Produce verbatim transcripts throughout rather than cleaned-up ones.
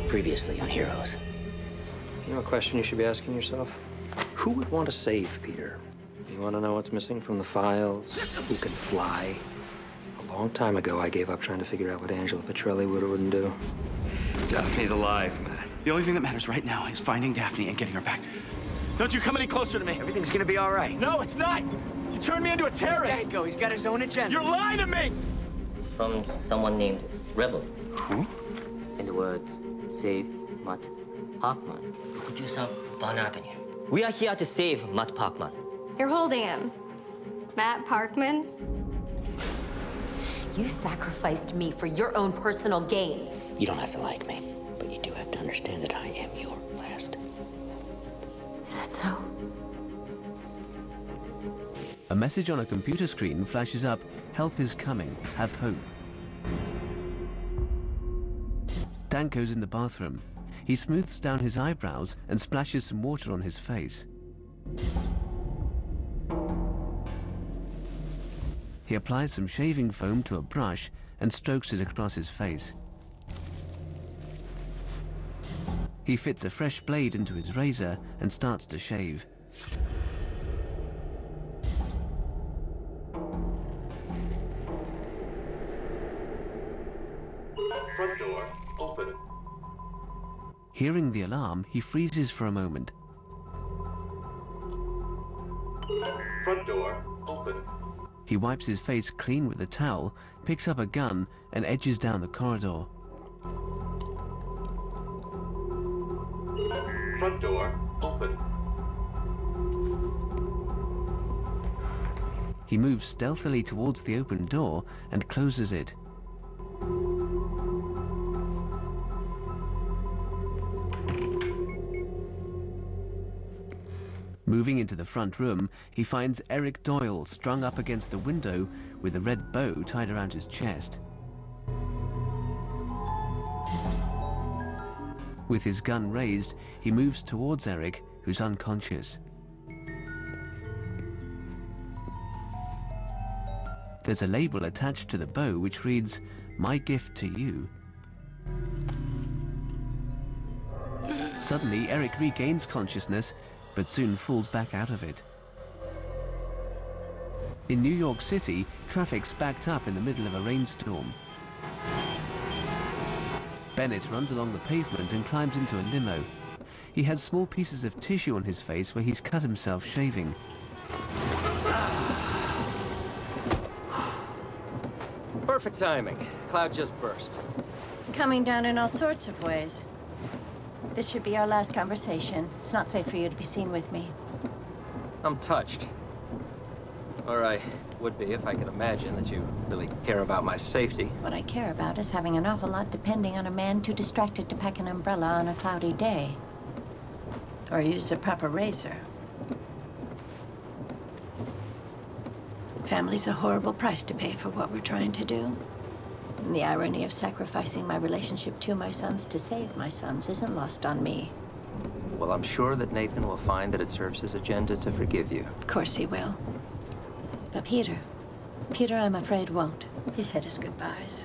Previously on Heroes. You know a question you should be asking yourself? Who would want to save Peter? You want to know what's missing from the files? Who can fly? A long time ago, I gave up trying to figure out what Angela Petrelli would or wouldn't do. Daphne's alive, Matt. The only thing that matters right now is finding Daphne and getting her back. Don't you come any closer to me. Everything's gonna be all right. No, it's not. You turned me into a terrorist. Let go. He's got his own agenda. You're lying to me. It's from someone named Rebel. Who? In the words, save Matt Parkman. Producer Von Avenue. We are here to save Matt Parkman. You're holding him. Matt Parkman? You sacrificed me for your own personal gain. You don't have to like me, but you do have to understand that I am your last. Is that so? A message on a computer screen flashes up, "Help is coming, have hope." Danko's in the bathroom. He smooths down his eyebrows and splashes some water on his face. He applies some shaving foam to a brush and strokes it across his face. He fits a fresh blade into his razor and starts to shave. Front door open. Hearing the alarm, he freezes for a moment. Front door open. He wipes his face clean with a towel, picks up a gun, and edges down the corridor. Front door open. He moves stealthily towards the open door and closes it. Moving into the front room, he finds Eric Doyle strung up against the window with a red bow tied around his chest. With his gun raised, he moves towards Eric, who's unconscious. There's a label attached to the bow which reads, "My gift to you." Suddenly, Eric regains consciousness, but soon falls back out of it. In New York City, traffic's backed up in the middle of a rainstorm. Bennett runs along the pavement and climbs into a limo. He has small pieces of tissue on his face where he's cut himself shaving. Perfect timing. Cloud just burst. Coming down in all sorts of ways. This should be our last conversation. It's not safe for you to be seen with me. I'm touched. Or I would be if I could imagine that you really care about my safety. What I care about is having an awful lot depending on a man too distracted to pack an umbrella on a cloudy day. Or use a proper razor. Family's a horrible price to pay for what we're trying to do. And the irony of sacrificing my relationship to my sons to save my sons isn't lost on me. Well, I'm sure that Nathan will find that it serves his agenda to forgive you. Of course he will. But Peter, Peter, I'm afraid, won't. He said his goodbyes.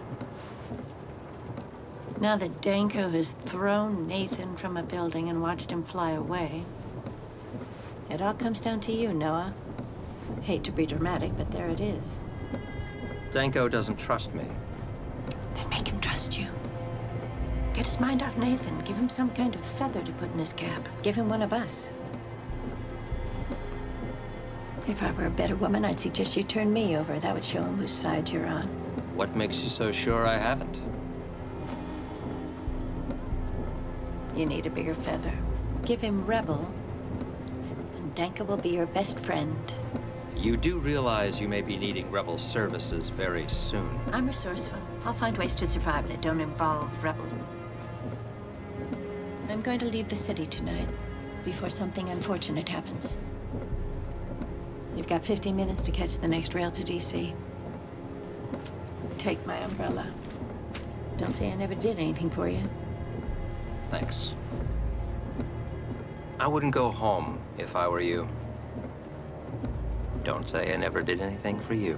Now that Danko has thrown Nathan from a building and watched him fly away, it all comes down to you, Noah. Hate to be dramatic, but there it is. Danko doesn't trust me. Then make him trust you. Get his mind off Nathan. Give him some kind of feather to put in his cap. Give him one of us. If I were a better woman, I'd suggest you turn me over. That would show him whose side you're on. What makes you so sure I haven't? You need a bigger feather. Give him Rebel, and Danko will be your best friend. You do realize you may be needing Rebel services very soon. I'm resourceful. I'll find ways to survive that don't involve Rebel. I'm going to leave the city tonight, before something unfortunate happens. You've got fifteen minutes to catch the next rail to D C. Take my umbrella. Don't say I never did anything for you. Thanks. I wouldn't go home if I were you. Don't say I never did anything for you.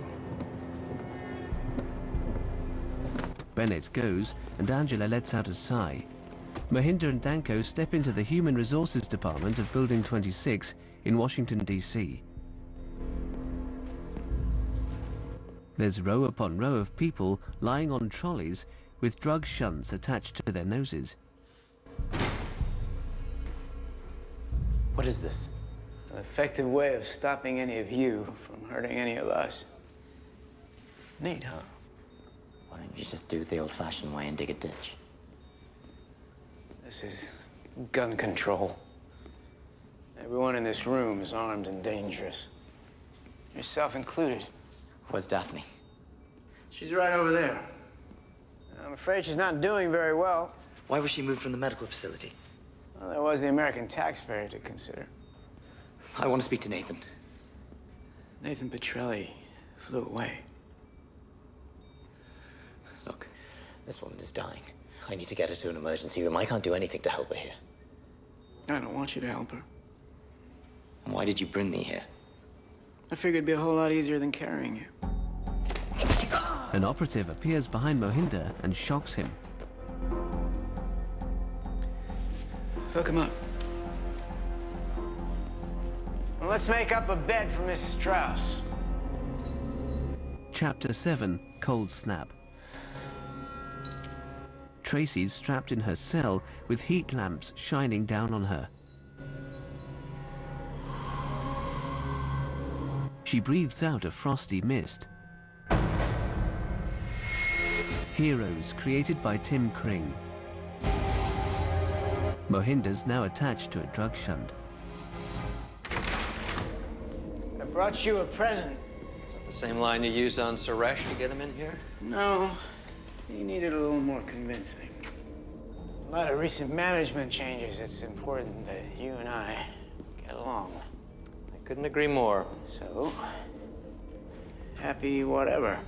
Bennett goes, and Angela lets out a sigh. Mohinder and Danko step into the Human Resources Department of Building twenty-six in Washington, D C There's row upon row of people lying on trolleys with drug shunts attached to their noses. What is this? An effective way of stopping any of you from hurting any of us. Neat, huh? Why don't you just do it the old-fashioned way and dig a ditch? This is gun control. Everyone in this room is armed and dangerous. Yourself included. Where's Daphne? She's right over there. I'm afraid she's not doing very well. Why was she moved from the medical facility? Well, there was the American taxpayer to consider. I want to speak to Nathan. Nathan Petrelli flew away. Look, this woman is dying. I need to get her to an emergency room. I can't do anything to help her here. I don't want you to help her. And why did you bring me here? I figured it'd be a whole lot easier than carrying you. An operative appears behind Mohinder and shocks him. Hook him up. Well, let's make up a bed for Miss Strauss. Chapter seven, Cold Snap. Tracy's strapped in her cell with heat lamps shining down on her. She breathes out a frosty mist. Heroes created by Tim Kring. Mohinder's now attached to a drug shunt. I brought you a present. Is that the same line you used on Suresh to get him in here? No, he needed a little more convincing. A lot of recent management changes. It's important that you and I get along. I couldn't agree more. So, happy whatever.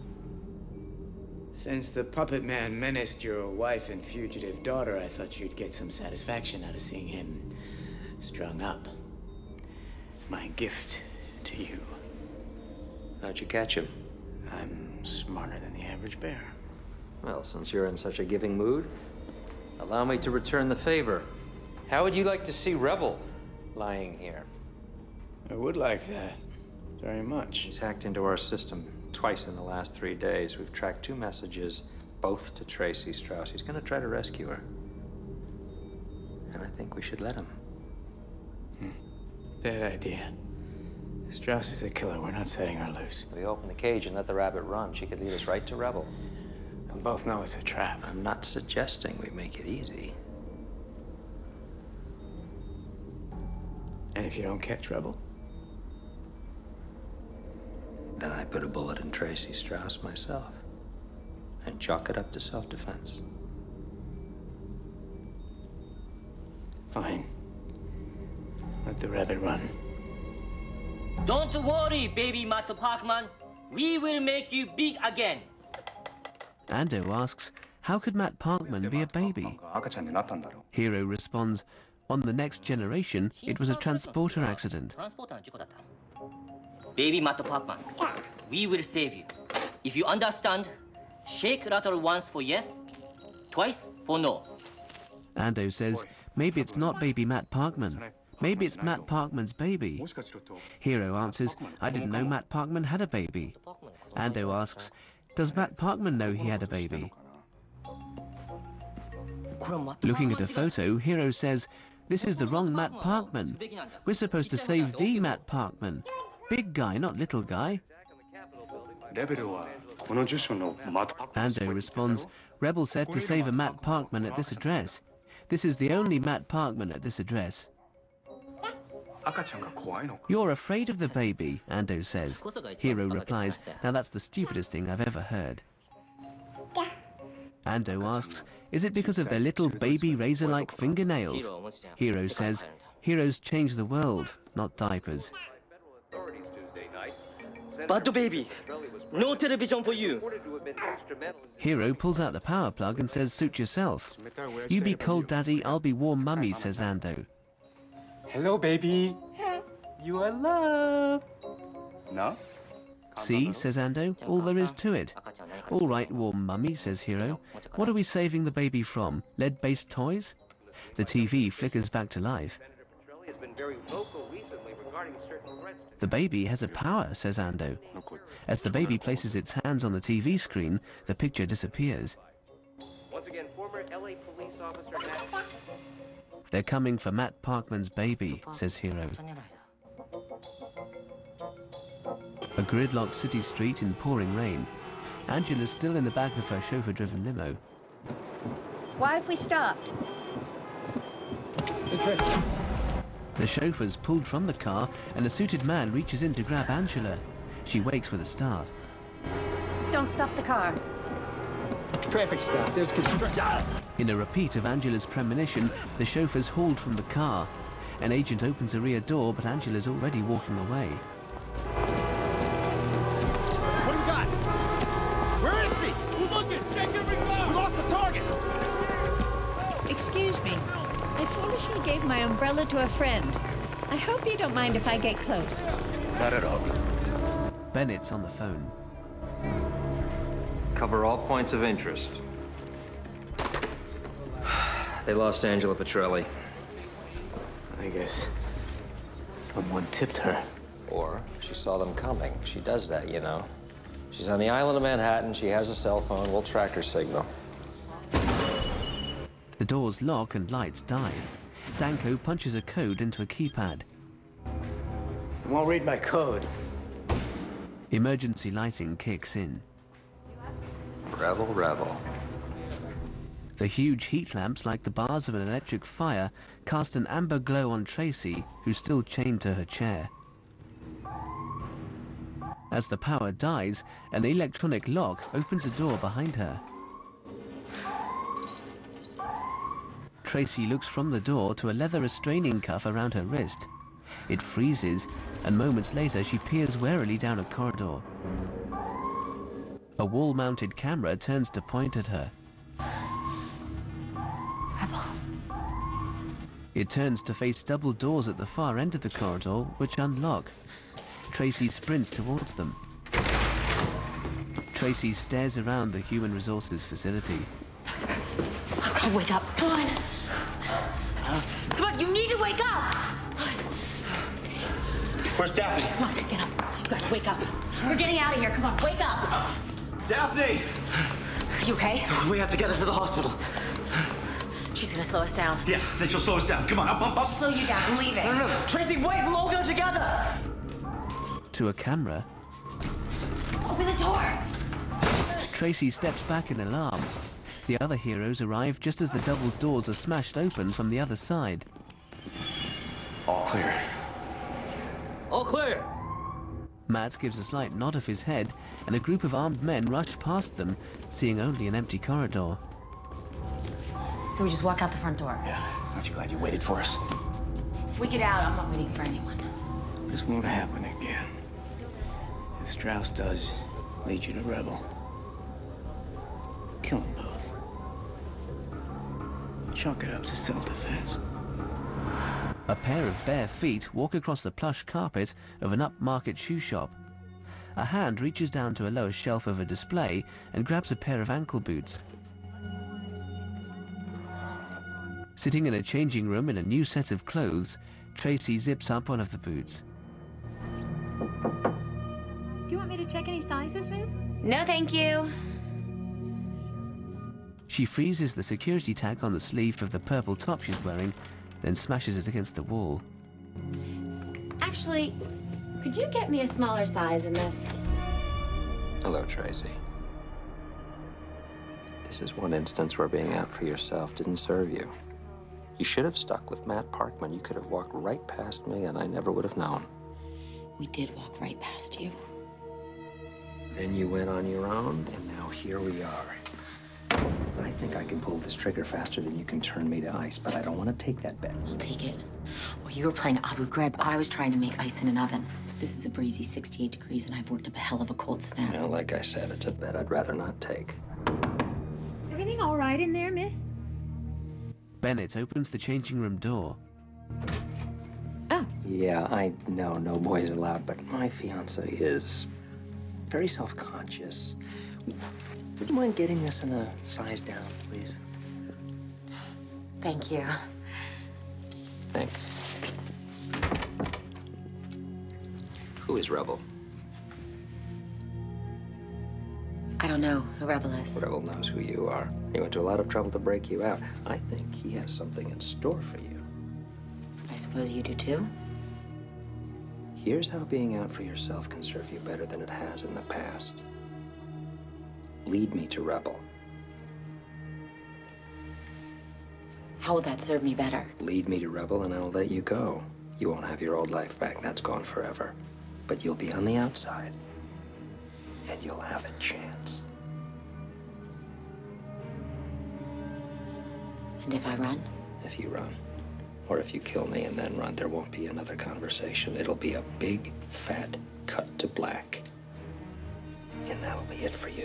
Since the puppet man menaced your wife and fugitive daughter, I thought you'd get some satisfaction out of seeing him strung up. It's my gift to you. How'd you catch him? I'm smarter than the average bear. Well, since you're in such a giving mood, allow me to return the favor. How would you like to see Rebel lying here? I would like that. Very much. He's hacked into our system twice in the last three days. We've tracked two messages, both to Tracy Strauss. He's gonna try to rescue her. And I think we should let him. Hmm. Bad idea. Strauss is a killer. We're not setting her loose. If we open the cage and let the rabbit run, she could lead us right to Rebel. They'll both know it's a trap. I'm not suggesting we make it easy. And if you don't catch Rebel? Then I put a bullet in Tracy Strauss myself and chalk it up to self-defense. Fine. Let the rabbit run. Don't worry, baby Matt Parkman. We will make you big again. Ando asks, how could Matt Parkman be a baby? Hero responds, on The Next Generation, it was a transporter accident. Baby Matt Parkman, we will save you. If you understand, shake rattle once for yes, twice for no. Ando says, maybe it's not baby Matt Parkman. Maybe it's Matt Parkman's baby. Hero answers, I didn't know Matt Parkman had a baby. Ando asks, does Matt Parkman know he had a baby? Looking at a photo, Hero says, this is the wrong Matt Parkman. We're supposed to save the Matt Parkman. Big guy, not little guy. Ando responds, Rebel said to save a Matt Parkman at this address. This is the only Matt Parkman at this address. You're afraid of the baby, Ando says. Hero replies, now that's the stupidest thing I've ever heard. Ando asks, is it because of their little baby razor-like fingernails? Hero says, heroes change the world, not diapers. But baby, no television for you. Hero pulls out the power plug and says, suit yourself. You be cold daddy, I'll be warm mummy, says Ando. Hello, baby. You are loved. No? See, says Ando, all there is to it. All right, warm mummy, says Hiro. What are we saving the baby from? Lead-based toys? The T V flickers back to life. The baby has a power, says Ando. As the baby places its hands on the T V screen, the picture disappears. Once again, former L A police officer Matt... They're coming for Matt Parkman's baby, says Hiro. A gridlocked city street in pouring rain. Angela's still in the back of her chauffeur-driven limo. Why have we stopped? The chauffeur's pulled from the car and a suited man reaches in to grab Angela. She wakes with a start. Don't stop the car. Traffic stop. There's construction. In a repeat of Angela's premonition, the chauffeur's hauled from the car. An agent opens a rear door, but Angela's already walking away. What do we got? Where is she? We're looking. Check every car. We lost the target. Excuse me. I foolishly gave my umbrella to a friend. I hope you don't mind if I get close. Not at all. Bennett's on the phone. Cover all points of interest. They lost Angela Petrelli. I guess someone tipped her. Or she saw them coming. She does that, you know. She's on the island of Manhattan. She has a cell phone. We'll track her signal. The doors lock and lights die. Danko punches a code into a keypad. I won't read my code. Emergency lighting kicks in. Revel, revel. The huge heat lamps, like the bars of an electric fire, cast an amber glow on Tracy, who's still chained to her chair. As the power dies, an electronic lock opens a door behind her. Tracy looks from the door to a leather restraining cuff around her wrist. It freezes, and moments later she peers warily down a corridor. A wall-mounted camera turns to point at her. Rebel. It turns to face double doors at the far end of the corridor, which unlock. Tracy sprints towards them. Tracy stares around the human resources facility. Oh, God, wake up. Come on. Come on, you need to wake up. Where's Daphne? Come on, get up. You gotta wake up. We're getting out of here. Come on, wake up. Daphne! You okay? We have to get her to the hospital. She's gonna slow us down. Yeah, then she'll slow us down. Come on, up, up, up. Slow you down. I'm leaving. No, no, no. Tracy, wait, we'll all go together. To a camera, Open the door. Tracy steps back in alarm. The other heroes arrive just as the double doors are smashed open from the other side. All clear. All clear. Matt gives a slight nod of his head, and a group of armed men rush past them, seeing only an empty corridor. So we just walk out the front door. Yeah, aren't you glad you waited for us? If we get out, I'm not waiting for anyone. This won't happen again. If Strauss does lead you to Rebel, kill them both. Chalk it up to self-defense. A pair of bare feet walk across the plush carpet of an upmarket shoe shop. A hand reaches down to a lower shelf of a display and grabs a pair of ankle boots. Sitting in a changing room in a new set of clothes, Tracy zips up one of the boots. Do you want me to check any sizes, miss? No, thank you. She freezes the security tag on the sleeve of the purple top she's wearing, then smashes it against the wall. Actually, could you get me a smaller size in this? Hello, Tracy. This is one instance where being out for yourself didn't serve you. You should have stuck with Matt Parkman. You could have walked right past me, and I never would have known. We did walk right past you. Then you went on your own, and now here we are. I think I can pull this trigger faster than you can turn me to ice, but I don't want to take that bet. I'll take it. While you were playing Abu Ghraib, I was trying to make ice in an oven. This is a breezy sixty-eight degrees, and I've worked up a hell of a cold snap. You know, like I said, it's a bet I'd rather not take. Everything all right in there, miss? Bennett opens the changing room door. Yeah, I know no boys allowed, but my fiance is very self-conscious. Would you mind getting this in a size down, please? Thank you. Thanks. Who is Rebel? I don't know who Rebel is. Rebel knows who you are. He went to a lot of trouble to break you out. I think he has something in store for you. I suppose you do too? Here's how being out for yourself can serve you better than it has in the past. Lead me to Rebel. How will that serve me better? Lead me to Rebel and I'll let you go. You won't have your old life back. That's gone forever. But you'll be on the outside. And you'll have a chance. And if I run? If you run. Or if you kill me and then run, there won't be another conversation. It'll be a big, fat cut to black. And that'll be it for you.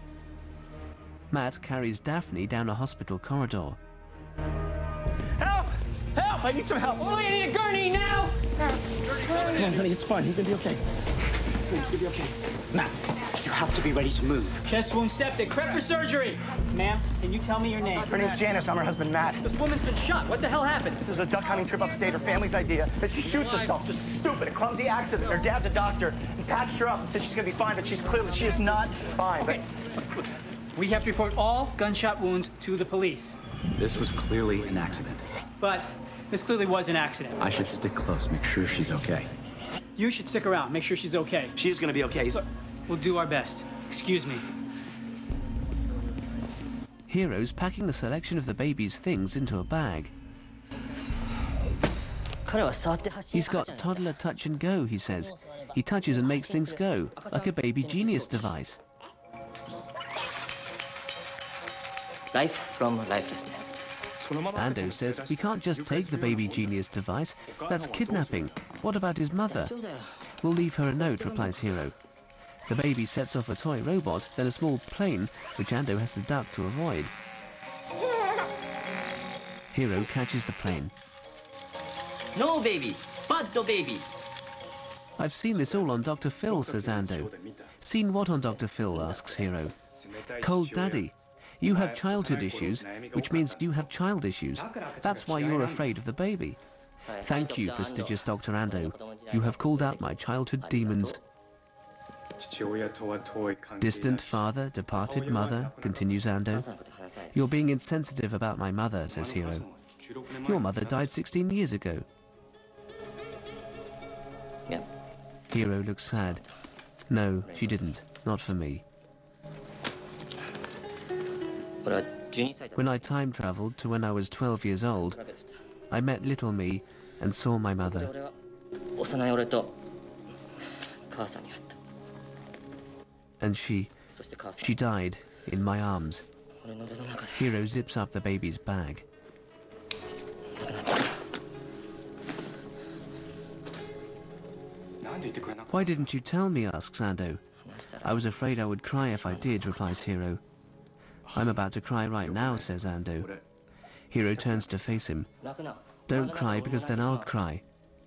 Matt carries Daphne down a hospital corridor. Help! Help! I need some help! Oh, I need a gurney now! Come on, honey, it's fine. He's gonna be okay. He's gonna be okay. Matt, you have to be ready to move. Chest wound septic. Prep for surgery. Ma'am, can you tell me your name? Her name's Janice. I'm her husband, Matt. This woman's been shot. What the hell happened? This is a duck hunting trip upstate. Her family's idea. That she shoots herself. Just stupid. A clumsy accident. Her dad's a doctor. He patched her up and said she's gonna be fine, but she's clearly, she is not fine. Okay. But we have to report all gunshot wounds to the police. This was clearly an accident. But this clearly was an accident. I should stick close, make sure she's okay. You should stick around, make sure she's okay. She's gonna be okay. Look, we'll do our best. Excuse me. Hero's packing the selection of the baby's things into a bag. He's got toddler touch and go, he says. He touches and makes things go, like a baby genius device. Life from lifelessness. Ando says we can't just take the baby genius device. That's kidnapping. What about his mother? We'll leave her a note, replies Hero. The baby sets off a toy robot, then a small plane, which Ando has to duck to avoid. Hero catches the plane. No baby! Bad baby! I've seen this all on Doctor Phil, says Ando. Seen what on Doctor Phil, asks Hero. Cold Daddy. You have childhood issues, which means you have child issues. That's why you're afraid of the baby. Thank you, prestigious Doctor Ando. You have called out my childhood demons. Distant father, departed mother, continues Ando. You're being insensitive about my mother, says Hero. Your mother died sixteen years ago. Yeah. Hero looks sad. No, she didn't. Not for me. When I time traveled to when I was twelve years old, I met little me and saw my mother. And she, she died in my arms. Hero zips up the baby's bag. Why didn't you tell me, asks Ando. I was afraid I would cry if I did, replies Hero. I'm about to cry right now, says Ando. Hero turns to face him. Don't cry, because then I'll cry.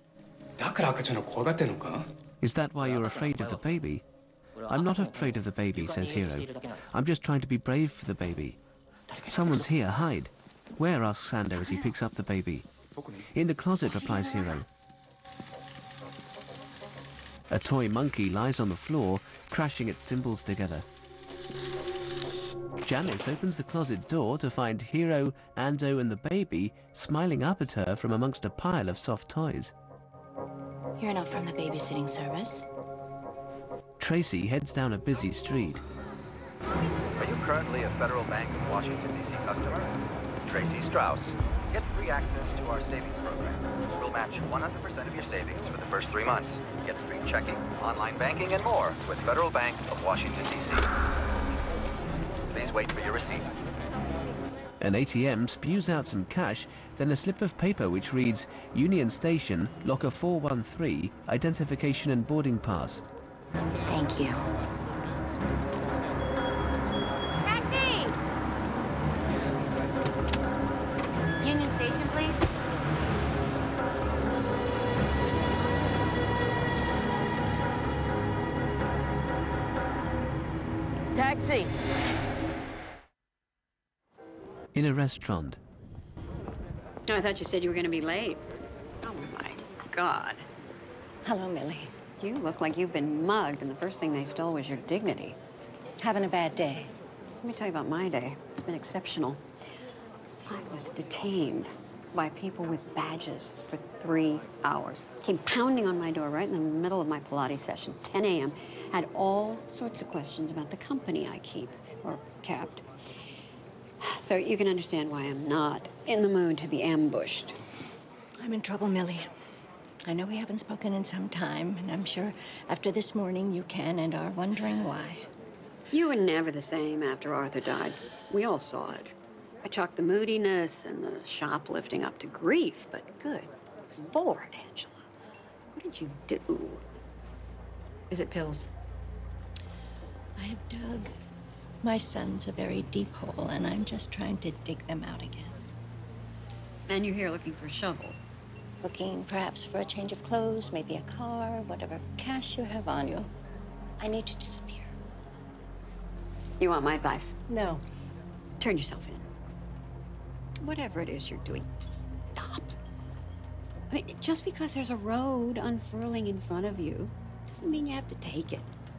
Is that why you're afraid of the baby? I'm not afraid of the baby, says Hero. I'm just trying to be brave for the baby. Someone's here, hide. Where, asks Ando as he picks up the baby. In the closet, replies Hero. A toy monkey lies on the floor, crashing its cymbals together. Janice opens the closet door to find Hero, Ando and the baby smiling up at her from amongst a pile of soft toys. You're not from the babysitting service. Tracy heads down a busy street. Are you currently a Federal Bank of Washington, D C customer? Tracy Strauss. Get free access to our savings program. We'll match one hundred percent of your savings for the first three months. Get free checking, online banking, and more with Federal Bank of Washington, D C Please wait for your receipt. An A T M spews out some cash, then a slip of paper which reads, Union Station, Locker four one three, Identification and Boarding Pass. Thank you. Taxi! Union Station, please. Taxi! In a restaurant, Oh, I thought you said you were going to be late. Oh, my God. Hello, Millie. You look like you've been mugged, and the first thing they stole was your dignity. Having a bad day? Let me tell you about my day. It's been exceptional. I was detained by people with badges for three hours. Came pounding on my door right in the middle of my Pilates session, ten A M Had all sorts of questions about the company I keep, or kept. So you can understand why I'm not in the mood to be ambushed. I'm in trouble, Millie. I know we haven't spoken in some time, and I'm sure after this morning you can and are wondering why. You were never the same after Arthur died. We all saw it. I chalked the moodiness and the shoplifting up to grief, but good Lord, Angela, what did you do? Is it pills? I have dug my sons a very deep hole, and I'm just trying to dig them out again. And you're here looking for a shovel? Looking perhaps for a change of clothes, maybe a car, whatever cash you have on you. I need to disappear. You want my advice? No. Turn yourself in. Whatever it is you're doing, just stop. I mean, just because there's a road unfurling in front of you doesn't mean you have to take it.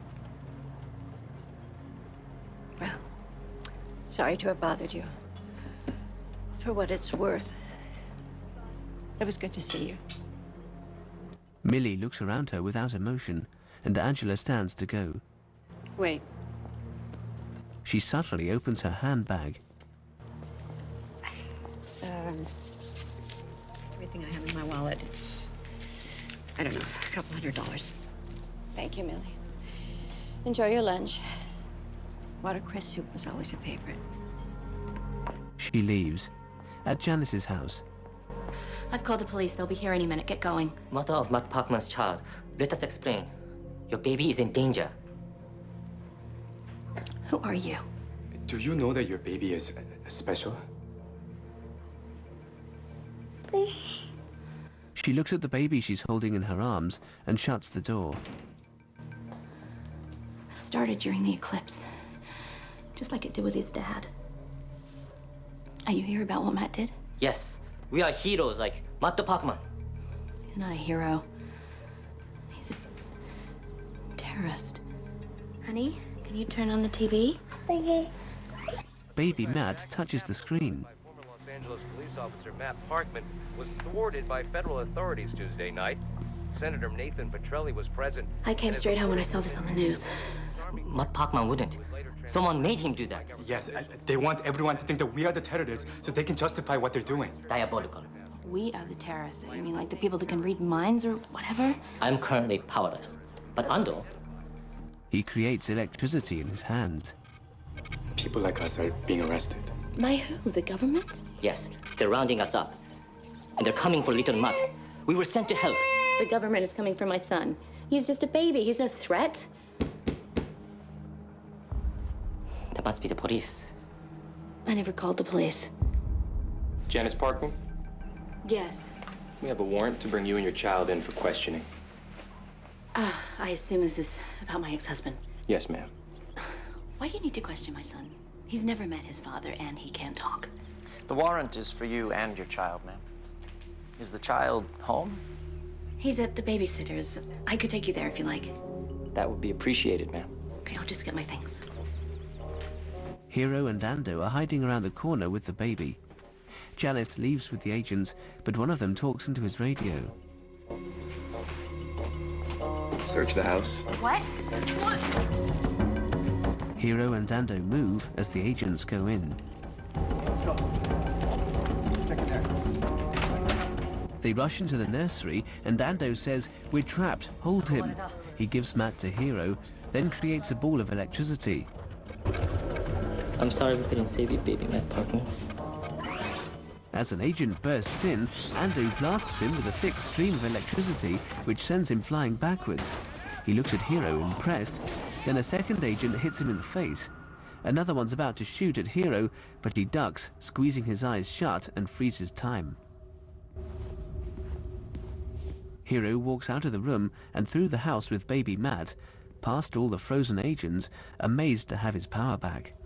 Well, sorry to have bothered you. For what it's worth, it was good to see you. Millie looks around her without emotion, and Angela stands to go. Wait. She subtly opens her handbag. It's, um, everything I have in my wallet. It's, I don't know, a couple hundred dollars. Thank you, Millie. Enjoy your lunch. Watercress soup was always a favorite. She leaves. At Janice's house. I've called the police. They'll be here any minute. Get going. Mother of Matt Parkman's child, let us explain. Your baby is in danger. Who are you? Do you know that your baby is uh, special? She looks at the baby she's holding in her arms and shuts the door. It started during the eclipse. Just like it did with his dad. Are you here about what Matt did? Yes, we are heroes like Matt Parkman. He's not a hero. He's a terrorist. Honey, can you turn on the T V? Baby Matt touches the screen. Former Los Angeles police officer Matt Parkman was thwarted by federal authorities Tuesday night. Senator Nathan Petrelli was present. I came straight home when I saw this on the news. Matt Parkman wouldn't. Someone made him do that. Yes, uh, they want everyone to think that we are the terrorists so they can justify what they're doing. Diabolical. We are the terrorists. You mean like the people that can read minds or whatever? I'm currently powerless. But Ando... He creates electricity in his hands. People like us are being arrested. By who? The government? Yes, they're rounding us up. And they're coming for little Matt. We were sent to help. The government is coming for my son. He's just a baby. He's no threat. That must be the police. I never called the police. Janice Parkman, Yes. we have a warrant to bring you and your child in for questioning. Ah, I assume this is about my ex-husband. Yes, ma'am. Why do you need to question my son? He's never met his father, and he can't talk. The warrant is for you and your child, ma'am. Is the child home? He's at the babysitter's. I could take you there if you like. That would be appreciated, ma'am. Okay, I'll just get my things. Hero and Ando are hiding around the corner with the baby. Janice leaves with the agents, but one of them talks into his radio. Search the house. What? What? Hero and Ando move as the agents go in. Let's go. Check in there. They rush into the nursery, and Ando says, "We're trapped, hold him." He gives Matt to Hero, then creates a ball of electricity. I'm sorry we couldn't save you, baby Matt Parkman. As an agent bursts in, Ando blasts him with a thick stream of electricity, which sends him flying backwards. He looks at Hero, impressed. Then a second agent hits him in the face. Another one's about to shoot at Hero, but he ducks, squeezing his eyes shut and freezes time. Hero walks out of the room and through the house with baby Matt, past all the frozen agents, amazed to have his power back.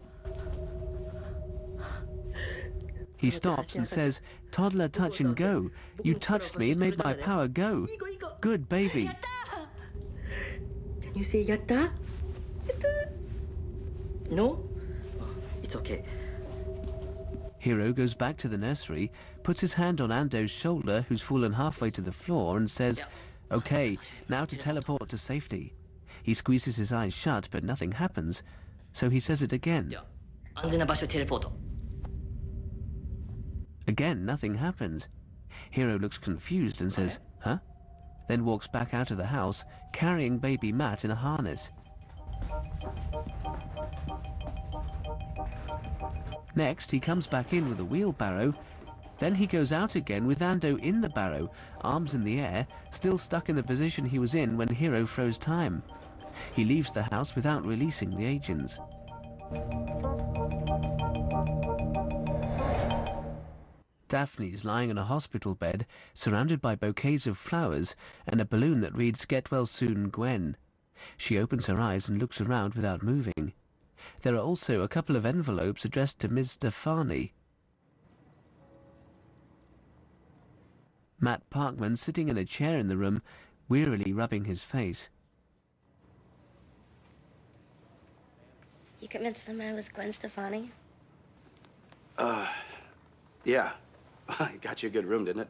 He stops and says, "Toddler touch and go. You touched me and made my power go. Good baby." Can you say yatta? Yatta? No? It's okay. Hiro goes back to the nursery, puts his hand on Ando's shoulder, who's fallen halfway to the floor, and says, "Okay, now to teleport to safety." He squeezes his eyes shut, but nothing happens, so he says it again. Again, nothing happens. Hiro looks confused and says, "Huh?" Then walks back out of the house, carrying baby Matt in a harness. Next, he comes back in with a wheelbarrow. Then he goes out again with Ando in the barrow, arms in the air, still stuck in the position he was in when Hiro froze time. He leaves the house without releasing the agents. Daphne's lying in a hospital bed, surrounded by bouquets of flowers and a balloon that reads "Get well soon, Gwen." She opens her eyes and looks around without moving. There are also a couple of envelopes addressed to Miz Stefani. Matt Parkman sitting in a chair in the room, wearily rubbing his face. You convinced them I was Gwen Stefani? Uh, yeah. It got you a good room, didn't it?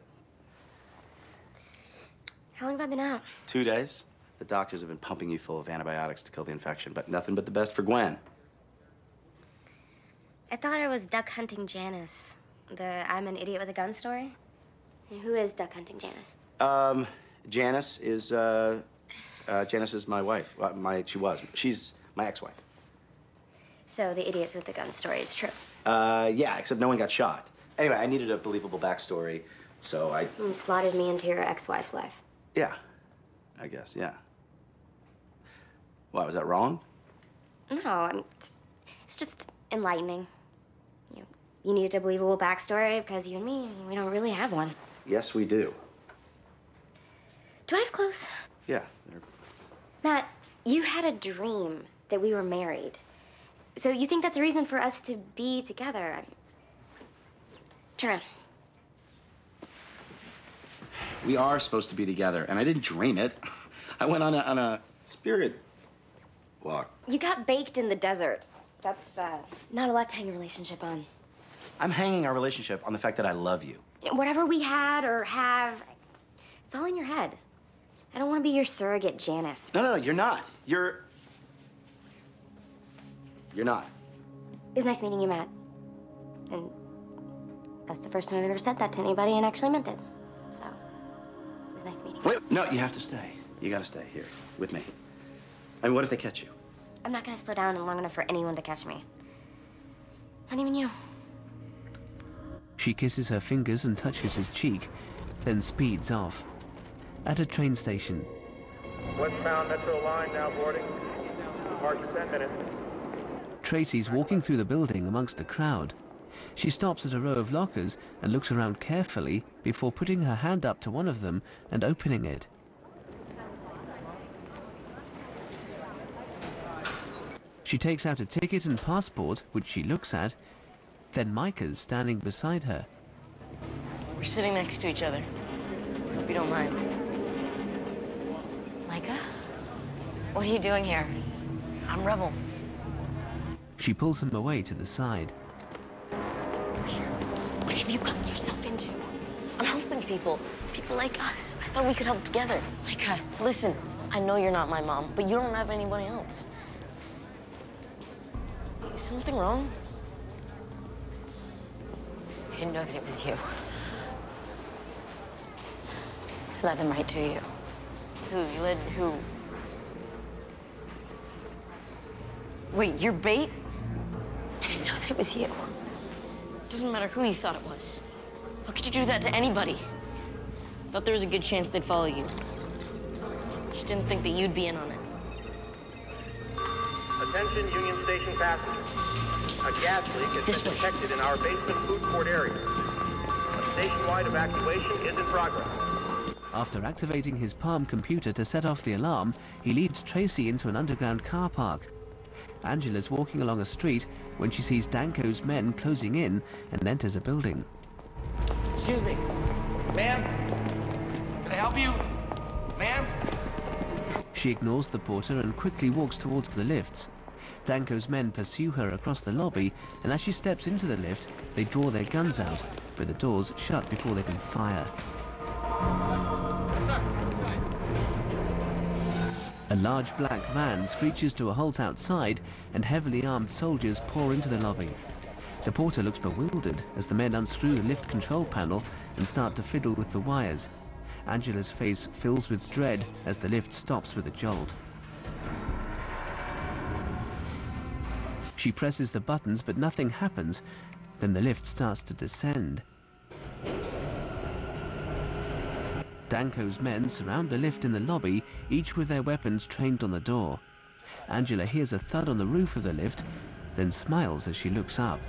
How long have I been out? Two days. The doctors have been pumping you full of antibiotics to kill the infection, but nothing but the best for Gwen. I thought I was duck hunting Janice. The I'm an idiot with a gun story. Who is duck hunting Janice? Um, Janice is, uh, uh, Janice is my wife. Well, my, she was. She's my ex-wife. So the idiots with the gun story is true. Uh, yeah, except no one got shot. Anyway, I needed a believable backstory, so I... You slotted me into your ex-wife's life. Yeah, I guess, yeah. Why, was that wrong? No, I'm, it's, it's just enlightening. You know, you needed a believable backstory because you and me, we don't really have one. Yes, we do. Do I have clothes? Yeah, they're... Matt, you had a dream that we were married. So you think that's a reason for us to be together? I'm... Turn around. We are supposed to be together, and I didn't dream it. I went on a, on a spirit walk. You got baked in the desert. That's uh, not a lot to hang a relationship on. I'm hanging our relationship on the fact that I love you. Whatever we had or have, it's all in your head. I don't want to be your surrogate, Janice. No, no, no, you're not. You're... You're not. It was nice meeting you, Matt. And that's the first time I've ever said that to anybody and actually meant it. So, it was nice meeting you. Wait, no, you have to stay. You gotta stay here with me. I mean, what if they catch you? I'm not gonna slow down long enough for anyone to catch me. Not even you. She kisses her fingers and touches his cheek, then speeds off. At a train station. Westbound Metro line now boarding. March ten minutes. Tracy's walking through the building amongst the crowd. She stops at a row of lockers and looks around carefully before putting her hand up to one of them and opening it. She takes out a ticket and passport, which she looks at. Then Micah's standing beside her. We're sitting next to each other. Hope you don't mind. Micah? What are you doing here? I'm Rebel. She pulls him away to the side. What have you gotten yourself into? I'm helping people. People like us. I thought we could help together. Micah, listen. I know you're not my mom, but you don't have anybody else. Is something wrong? I didn't know that it was you. I led them right to you. Who? You led who? Wait, you're bait? I didn't know that it was you. Doesn't matter who you thought it was. How could you do that to anybody? Thought there was a good chance they'd follow you. Just didn't think that you'd be in on it. Attention Union Station passengers. A gas leak has been detected in our basement food court area. A station-wide evacuation is in progress. After activating his Palm computer to set off the alarm, he leads Tracy into an underground car park. Angela's walking along a street when she sees Danko's men closing in and enters a building. Excuse me. Ma'am? Can I help you? Ma'am? She ignores the porter and quickly walks towards the lifts. Danko's men pursue her across the lobby, and as she steps into the lift, they draw their guns out, but the doors shut before they can fire. Yes, sir. A large black van screeches to a halt outside, and heavily armed soldiers pour into the lobby. The porter looks bewildered as the men unscrew the lift control panel and start to fiddle with the wires. Angela's face fills with dread as the lift stops with a jolt. She presses the buttons, but nothing happens. Then the lift starts to descend. Danko's men surround the lift in the lobby, each with their weapons trained on the door. Angela hears a thud on the roof of the lift, then smiles as she looks up.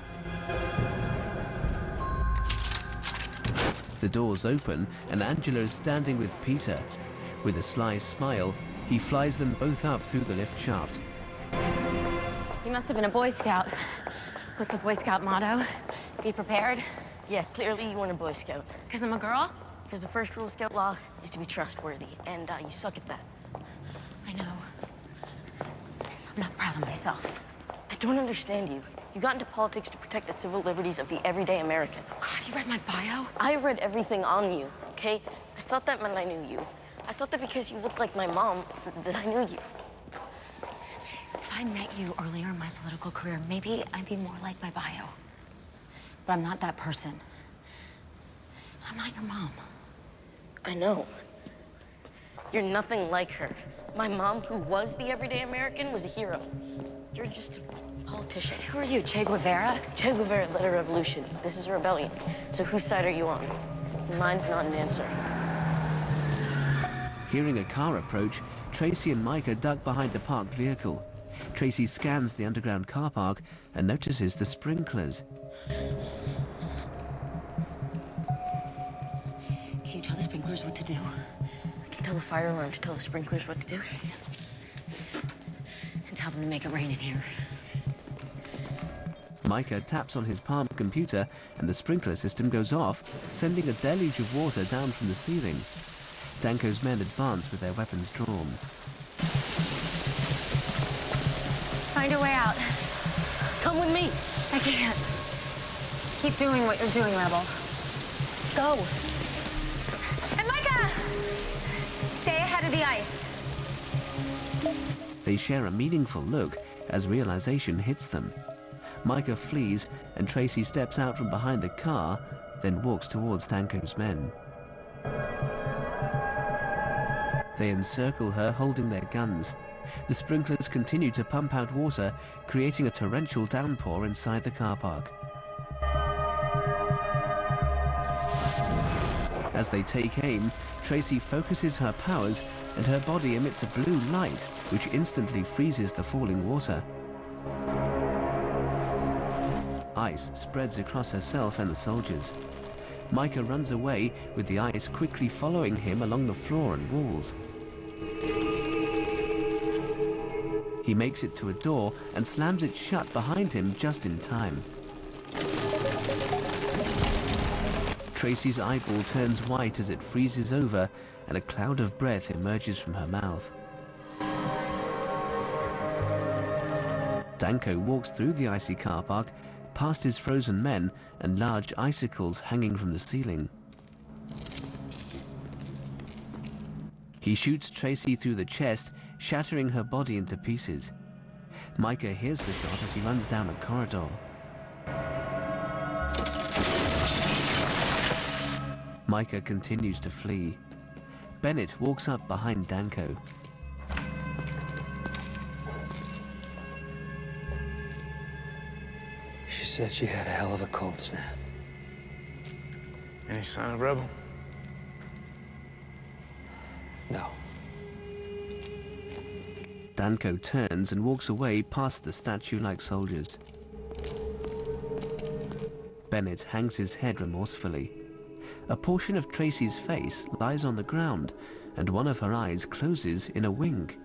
The doors open, and Angela is standing with Peter. With a sly smile, he flies them both up through the lift shaft. You must have been a Boy Scout. What's the Boy Scout motto? Be prepared? Yeah, clearly you weren't a Boy Scout. Because I'm a girl? Because the first rule of Scout law is to be trustworthy, and uh, you suck at that. I know. I'm not proud of myself. I don't understand you. You got into politics to protect the civil liberties of the everyday American. Oh, God, you read my bio? I read everything on you, okay? I thought that meant I knew you. I thought that because you looked like my mom, that I knew you. If I met you earlier in my political career, maybe I'd be more like my bio. But I'm not that person. I'm not your mom. I know. You're nothing like her. My mom, who was the everyday American, was a hero. You're just a politician. Who are you, Che Guevara? Che Guevara led a revolution. This is a rebellion. So whose side are you on? Mine's not an answer. Hearing a car approach, Tracy and Micah duck behind a parked vehicle. Tracy scans the underground car park and notices the sprinklers. Can you tell the sprinklers what to do? I can tell the fire alarm to tell the sprinklers what to do. And tell them to make it rain in here. Micah taps on his Palm computer and the sprinkler system goes off, sending a deluge of water down from the ceiling. Danko's men advance with their weapons drawn. Find a way out. Come with me. I can't. Keep doing what you're doing, Rebel. Go. And Micah! Stay ahead of the ice. They share a meaningful look as realization hits them. Micah flees and Tracy steps out from behind the car, then walks towards Danko's men. They encircle her, holding their guns. The sprinklers continue to pump out water, creating a torrential downpour inside the car park. As they take aim, Tracy focuses her powers and her body emits a blue light, which instantly freezes the falling water. Ice spreads across herself and the soldiers. Micah runs away, with the ice quickly following him along the floor and walls. He makes it to a door and slams it shut behind him just in time. Tracy's eyeball turns white as it freezes over, and a cloud of breath emerges from her mouth. Danko walks through the icy car park, past his frozen men and large icicles hanging from the ceiling. He shoots Tracy through the chest, shattering her body into pieces. Micah hears the shot as he runs down a corridor. Micah continues to flee. Bennett walks up behind Danko. She said she had a hell of a cold snap. Any sign of Rebel? No. Danko turns and walks away past the statue-like soldiers. Bennett hangs his head remorsefully. A portion of Tracy's face lies on the ground, and one of her eyes closes in a wink.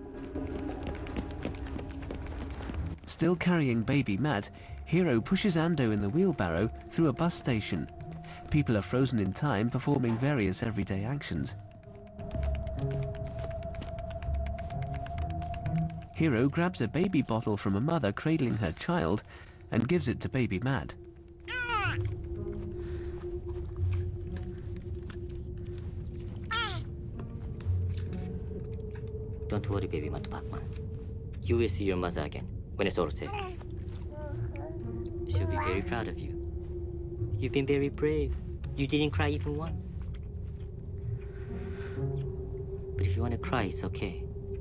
Still carrying baby Matt, Hero pushes Ando in the wheelbarrow through a bus station. People are frozen in time, performing various everyday actions. Hero grabs a baby bottle from a mother cradling her child and gives it to baby Matt. Don't worry, baby Matt Parkman. You will see your mother again when it's all safe. She'll be very proud of you. You've been very brave. You didn't cry even once. But if you want to cry, it's okay.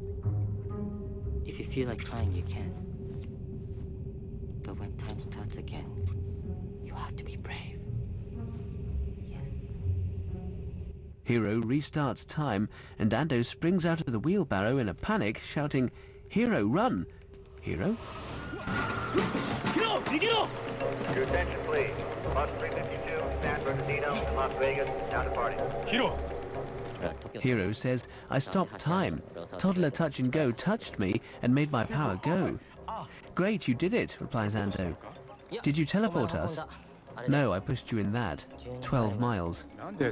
If you feel like crying, you can. But when time starts again, you have to be brave. Yes. Hero restarts time, and Ando springs out of the wheelbarrow in a panic, shouting, "Hero, run!" Hero? Hero, Hero! Your attention, please. Bus three fifty-two, San Bernardino, Las Vegas, down to party. Hero! Hero says, "I stopped time. Toddler Touch and Go touched me and made my power go." "Great, you did it," replies Ando. "Did you teleport us?" "No, I pushed you in that. Twelve miles."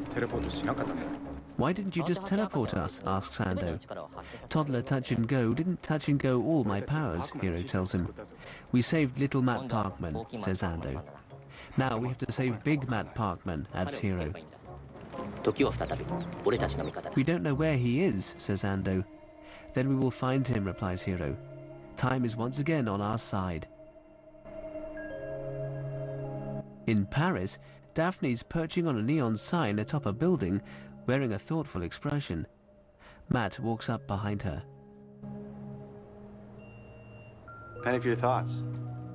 "Why didn't you just teleport us?" asks Ando. "Toddler Touch and Go didn't touch and go all my powers," Hero tells him. "We saved little Matt Parkman," says Ando. "Now we have to save big Matt Parkman," adds Hero. "We don't know where he is," says Ando. "Then we will find him," replies Hero. "Time is once again on our side." In Paris, Daphne's perching on a neon sign atop a building, wearing a thoughtful expression. Matt walks up behind her. Penny for your thoughts.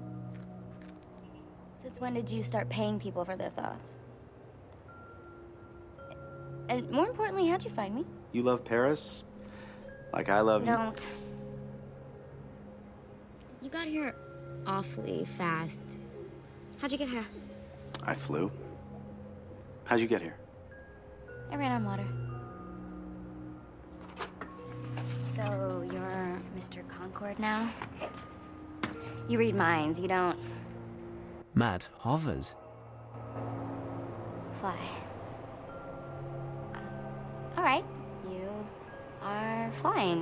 Since when did you start paying people for their thoughts? And more importantly, how'd you find me? You love Paris? Like I love you? Don't. You got here awfully fast. How'd you get here? I flew. How'd you get here? I ran on water. So you're Mister Concord now? You read minds, you don't... Matt hovers. Fly. All right, you are flying.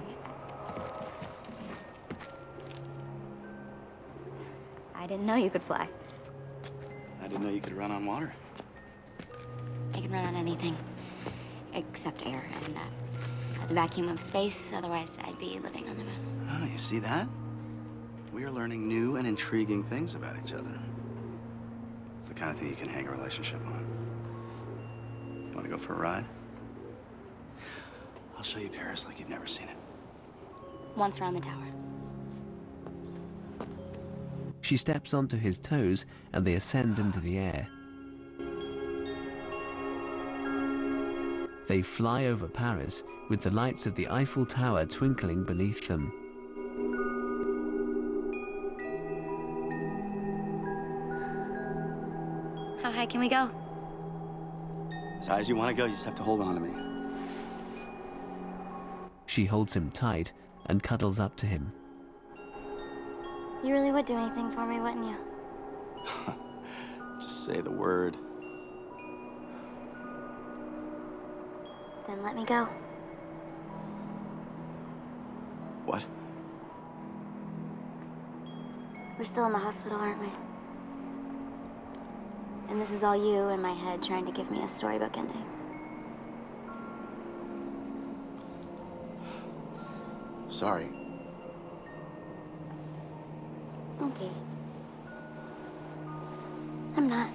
I didn't know you could fly. I didn't know you could run on water. I can run on anything except air and uh, the vacuum of space. Otherwise, I'd be living on the moon. Oh, you see that? We are learning new and intriguing things about each other. It's the kind of thing you can hang a relationship on. You want to go for a ride? I'll show you Paris like you've never seen it. Once around the tower. She steps onto his toes, and they ascend into the air. They fly over Paris, with the lights of the Eiffel Tower twinkling beneath them. How high can we go? As high as you want to go, you just have to hold on to me. She holds him tight and cuddles up to him. You really would do anything for me, wouldn't you? Just say the word. Then let me go. What? We're still in the hospital, aren't we? And this is all you in my head trying to give me a storybook ending. Sorry. Don't be. I'm not.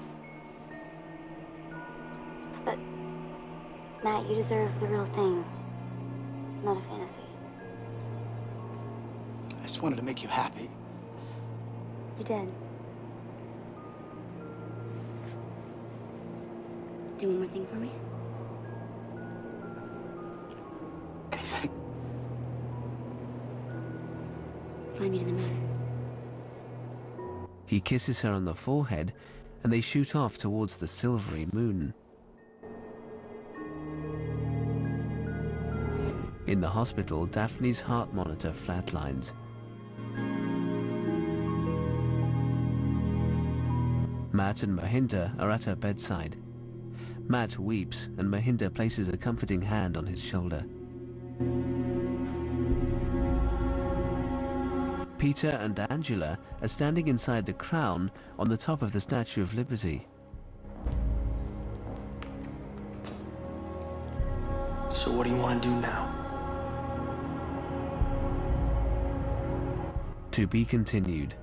But, Matt, you deserve the real thing, not a fantasy. I just wanted to make you happy. You did. Do one more thing for me? Anything. Fly me to the moon. He kisses her on the forehead, and they shoot off towards the silvery moon. In the hospital, Daphne's heart monitor flatlines. Matt and Mahinda are at her bedside. Matt weeps, and Mahinda places a comforting hand on his shoulder. Peter and Angela are standing inside the Crown on the top of the Statue of Liberty. So what do you want to do now? To be continued.